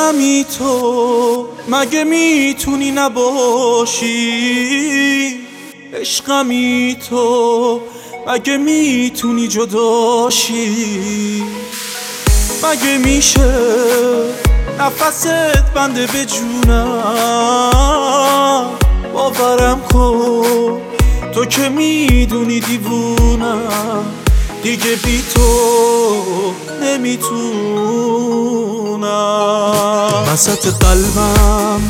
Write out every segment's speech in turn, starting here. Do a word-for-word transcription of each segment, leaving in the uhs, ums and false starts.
عشقمی تو مگه میتونی نباشی؟ عشقمی تو مگه میتونی جداشی؟ مگه میشه نفست بنده به جونم؟ باورم کن تو که میدونی دیوونم، دیگه بی تو نمیتونم. وسط قلبم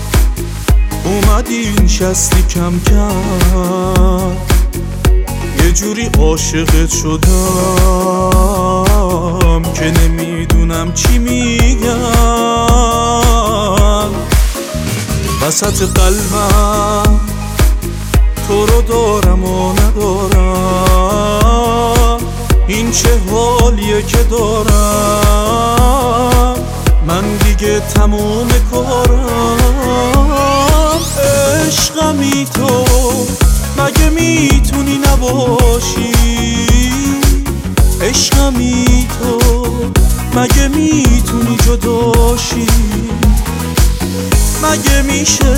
اومدی نشستی کم کم، یه جوری عاشقت شدم که نمیدونم چی میگم. وسط قلبم تو رو دارم و ندارم، این چه حالیه که دارم، من دیگه تموم کارم. عشقمی تو مگه میتونی نباشی؟ عشقمی تو مگه میتونی جداشی؟ مگه میشه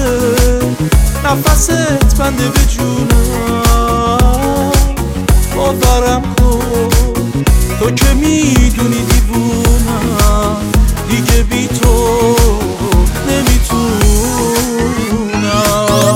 نفست بنده به جونم؟ باورم کن تو که میدونی دیوونم، دیگه بی تو نمیتونم.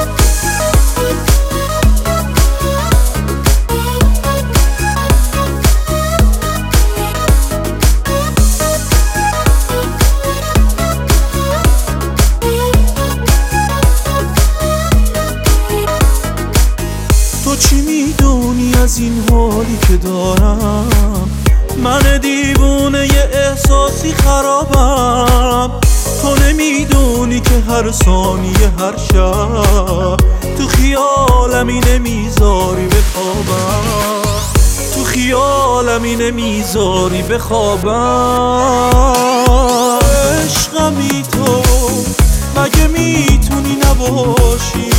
تو چی میدونی از این حالی که دارم؟ من دیوونه یه احساسی خرابم. تو نمیدونی که هر ثانیه هر شب تو خیالمی نمیذاری بخوابم، تو خیالمی نمیذاری بخوابم. عشقمی تو مگه میتونی نباشی؟